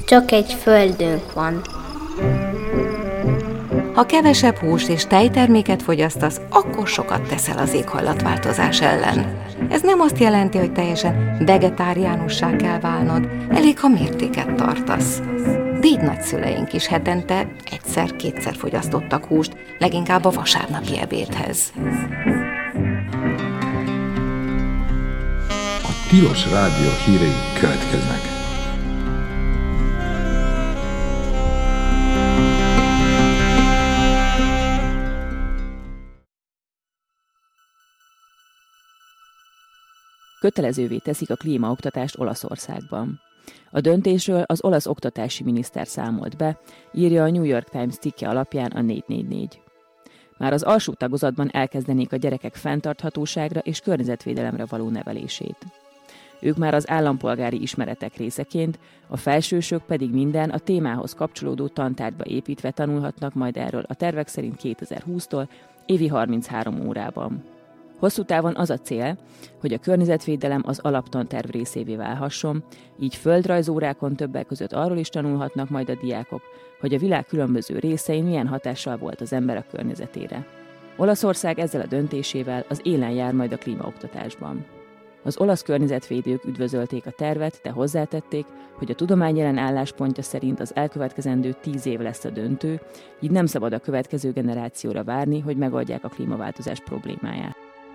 csak egy földünk van. Ha kevesebb húst és tejterméket fogyasztasz, akkor sokat teszel az éghajlatváltozás ellen. Ez nem azt jelenti, hogy teljesen vegetáriánussá kell válnod, elég, ha mértéket tartasz. Déd nagyszüleink is hetente egyszer-kétszer fogyasztottak húst, leginkább a vasárnapi ebédhez. A Tilos Rádió hírei következnek. Kötelezővé teszik a klímaoktatást Olaszországban. A döntésről az olasz oktatási miniszter számolt be, írja a New York Times cikke alapján a 444. Már az alsó tagozatban elkezdenék a gyerekek fenntarthatóságra és környezetvédelemre való nevelését. Ők már az állampolgári ismeretek részeként, a felsősök pedig minden a témához kapcsolódó tantárgyba építve tanulhatnak majd erről a tervek szerint 2020-tól évi 33 órában. Hosszú távon az a cél, hogy a környezetvédelem az alaptanterv részévé válhasson, így földrajzórákon többek között arról is tanulhatnak majd a diákok, hogy a világ különböző részein milyen hatással volt az ember a környezetére. Olaszország ezzel a döntésével az élen jár majd a klímaoktatásban. Az olasz környezetvédők üdvözölték a tervet, de hozzátették, hogy a tudomány jelen álláspontja szerint az elkövetkezendő 10 év lesz a döntő, így nem szabad a következő generációra várni, hogy megoldják a klímaváltozás problémáját.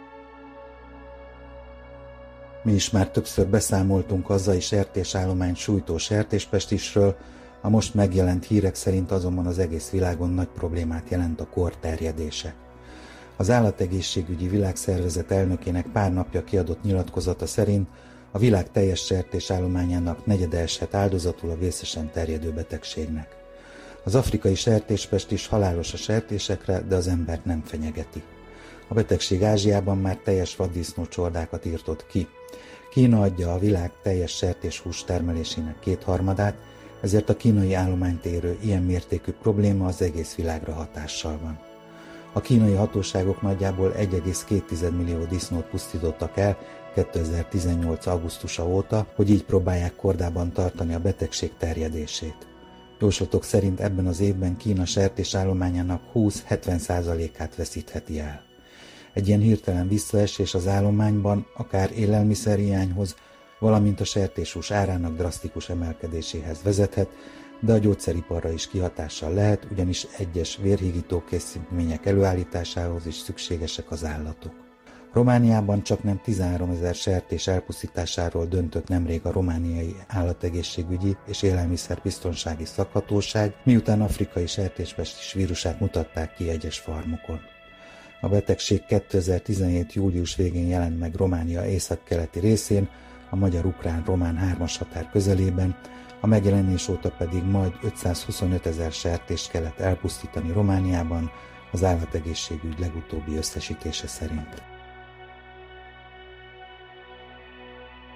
Mi is már többször beszámoltunk hazai sertésállomány sújtó sertéspestisről, a most megjelent hírek szerint azonban az egész világon nagy problémát jelent a kór terjedése. Az Állategészségügyi Világszervezet elnökének pár napja kiadott nyilatkozata szerint a világ teljes sertésállományának negyede eshet áldozatul a vészesen terjedő betegségnek. Az afrikai sertéspestis halálos a sertésekre, de az embert nem fenyegeti. A betegség Ázsiában már teljes vaddisznócsordákat írtott ki. Kína adja a világ teljes sertéshús termelésének 2/3, ezért a kínai állományt érő ilyen mértékű probléma az egész világra hatással van. A kínai hatóságok nagyjából 1,2 millió disznót pusztítottak el 2018. augusztusa óta, hogy így próbálják kordában tartani a betegség terjedését. Jóslatok szerint ebben az évben Kína sertésállományának 20-70%-át veszítheti el. Egy ilyen hirtelen visszaesés az állományban akár élelmiszerhiányhoz, valamint a sertéshús árának drasztikus emelkedéséhez vezethet, de a gyógyszeriparra is kihatással lehet, ugyanis egyes vérhigító készítmények előállításához is szükségesek az állatok. Romániában csaknem 13 000 sertés elpusztításáról döntött nemrég a romániai állategészségügyi és élelmiszerbiztonsági szakhatóság, miután afrikai sertéspestis vírusát mutatták ki egyes farmokon. A betegség 2017. július végén jelent meg Románia északkeleti részén, a magyar-ukrán-román 3-as határ közelében, a megjelenés óta pedig majd 525 000 sertést kellett elpusztítani Romániában, az állategészségügy legutóbbi összesítése szerint.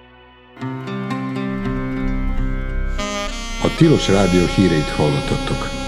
A Tilos Rádió híreit hallottattok.